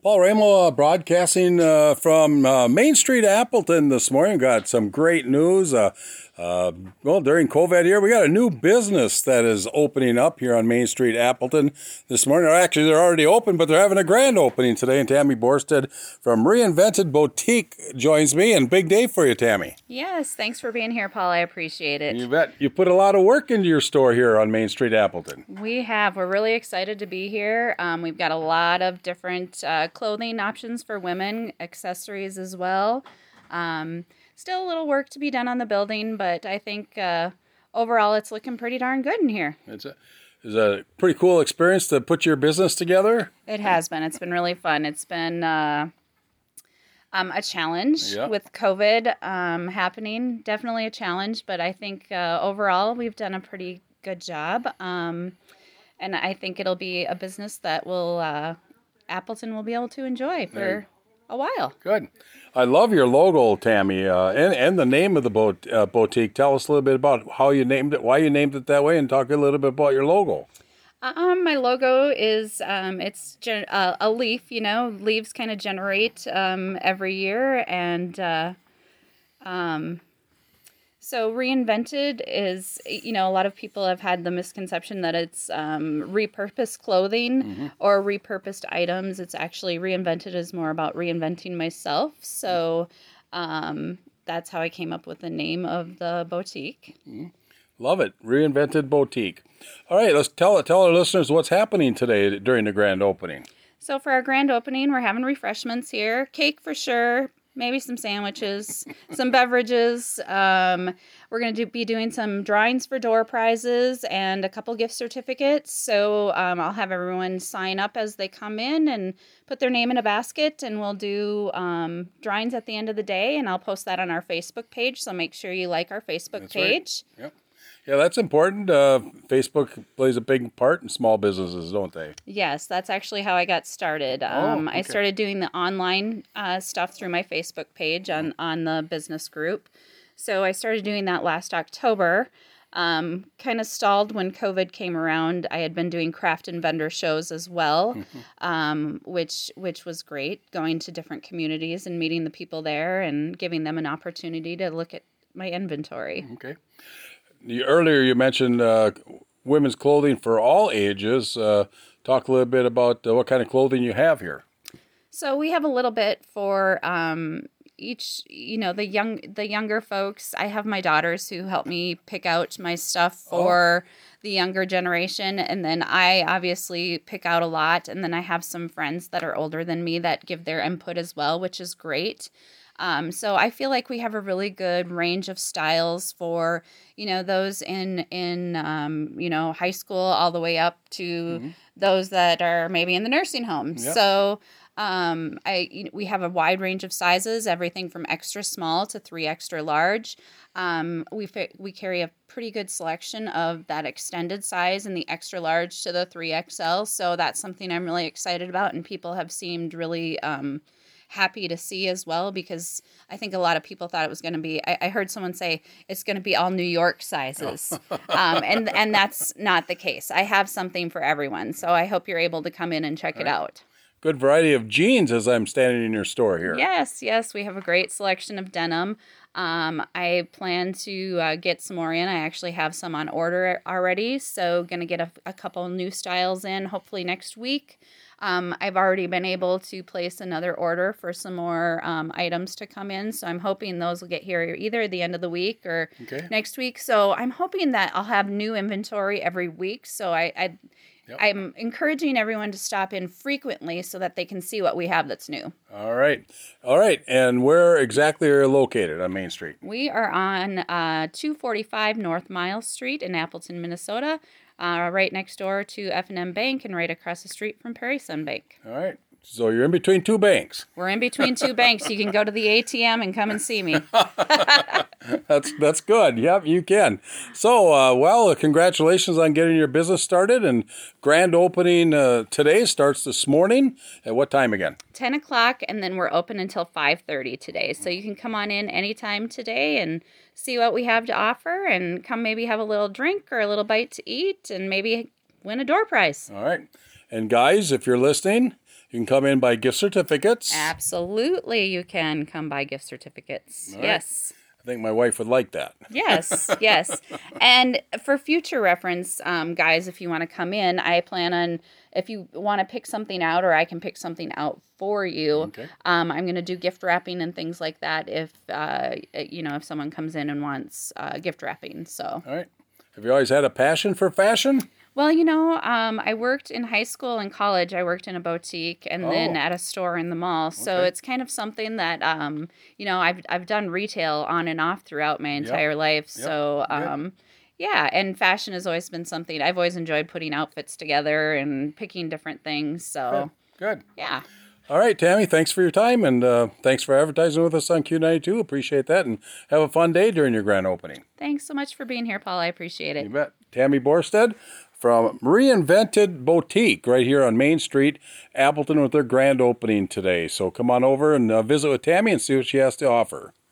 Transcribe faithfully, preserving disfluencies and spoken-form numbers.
Paul Ramo uh, broadcasting uh, from uh, Main Street, Appleton this morning. Got some great news. Uh, uh, well, during COVID here, we got a new business that is opening up here on Main Street, Appleton this morning. Or actually, they're already open, but they're having a grand opening today. And Tammy Borstead from Reinvented Boutique joins me. And big day for you, Tammy. Yes, thanks for being here, Paul. I appreciate it. You bet. You put a lot of work into your store here on Main Street, Appleton. We have. We're really excited to be here. Um, we've got a lot of different uh, clothing options for women, accessories as well. Um, still a little work to be done on the building, but I think uh, overall it's looking pretty darn good in here. It's a, it's a pretty cool experience to put your business together. It has been. It's been really fun. It's been uh, um, a challenge yeah. with COVID um, happening. Definitely a challenge, but I think uh, overall we've done a pretty good job. Um, and I think it'll be a business that will uh, Appleton will be able to enjoy for Right. a while. Good. I love your logo, Tammy, uh, and, and the name of the boat, uh, boutique. Tell us a little bit about how you named it, why you named it that way, and talk a little bit about your logo. Um, my logo is, um, it's gen- uh, a leaf, you know, leaves kind of generate um, every year. And uh, um, so Reinvented is, you know, a lot of people have had the misconception that it's um, repurposed clothing mm-hmm. or repurposed items. It's actually Reinvented is more about reinventing myself. So um, that's how I came up with the name of the boutique. Mm-hmm. Love it. Reinvented Boutique. All right, let's tell tell our listeners what's happening today during the grand opening. So for our grand opening, we're having refreshments here. Cake for sure. Maybe some sandwiches, some beverages. Um, we're going to do, be doing some drawings for door prizes and a couple gift certificates. So um, I'll have everyone sign up as they come in and put their name in a basket. And we'll do um, drawings at the end of the day. And I'll post that on our Facebook page. So make sure you like our Facebook That's page. Right. Yep. Yeah, that's important. Uh, Facebook plays a big part in small businesses, don't they? Yes, that's actually how I got started. Um, oh, okay. I started doing the online uh, stuff through my Facebook page on, on the business group. So I started doing that last October. Um, kind of stalled when COVID came around. I had been doing craft and vendor shows as well, um, which which was great, going to different communities and meeting the people there and giving them an opportunity to look at my inventory. Okay. You, earlier you mentioned uh, women's clothing for all ages. Uh, talk a little bit about uh, what kind of clothing you have here. So we have a little bit for um, each, you know, the young, the younger folks. I have my daughters who help me pick out my stuff for oh. the younger generation. And then I obviously pick out a lot. And then I have some friends that are older than me that give their input as well, which is great. Um, so I feel like we have a really good range of styles for, you know, those in, in um, you know, high school all the way up to mm-hmm. those that are maybe in the nursing home. Yep. So um, I you know, we have a wide range of sizes, everything from extra small to three extra large. Um, we we carry a pretty good selection of that extended size and the extra large to the three X L. So that's something I'm really excited about, and people have seemed really um, happy to see as well, because I think a lot of people thought it was going to be, I, I heard someone say it's going to be all New York sizes. um, and, and that's not the case. I have something for everyone. So I hope you're able to come in and check all it right. out. Good variety of jeans as I'm standing in your store here. Yes, yes. We have a great selection of denim. Um, I plan to uh, get some more in. I actually have some on order already. So going to get a, a couple new styles in hopefully next week. Um, I've already been able to place another order for some more um, items to come in. So I'm hoping those will get here either at the end of the week or okay. next week. So I'm hoping that I'll have new inventory every week. So I, I, yep. I'm encouraging everyone to stop in frequently so that they can see what we have that's new. All right. All right. And where exactly are you located on Main Street? We are on uh, two forty-five North Miles Street in Appleton, Minnesota. Uh, right next door to F and M Bank and right across the street from Prairie Sun Bank. All right. So you're in between two banks. We're in between two banks. You can go to the A T M and come and see me. that's that's good. Yep, you can. So, uh, well, congratulations on getting your business started. And grand opening uh, today starts this morning. At what time again? ten o'clock, and then we're open until five thirty today. So you can come on in anytime today and see what we have to offer and come maybe have a little drink or a little bite to eat and maybe win a door prize. All right. And guys, if you're listening, You can come in buy gift certificates. Absolutely, you can come buy gift certificates. Right. Yes. I think my wife would like that. Yes, yes. And for future reference, um, guys, if you want to come in, I plan on, if you want to pick something out, or I can pick something out for you, Okay. um, I'm going to do gift wrapping and things like that if, uh, you know, if someone comes in and wants uh, gift wrapping. So. All right. Have you always had a passion for fashion? Well, you know, um, I worked in high school and college. I worked in a boutique and then Oh. at a store in the mall. So Okay. it's kind of something that, um, you know, I've I've done retail on and off throughout my entire life. Yep. So, Good. um, yeah, and fashion has always been something I've always enjoyed putting outfits together and picking different things. So, Good. yeah. All right, Tammy, thanks for your time, and uh, thanks for advertising with us on Q ninety-two. Appreciate that, and have a fun day during your grand opening. Thanks so much for being here, Paul. I appreciate it. You bet. Tammy Borstead from Reinvented Boutique right here on Main Street, Appleton, with their grand opening today. So come on over and uh, visit with Tammy and see what she has to offer.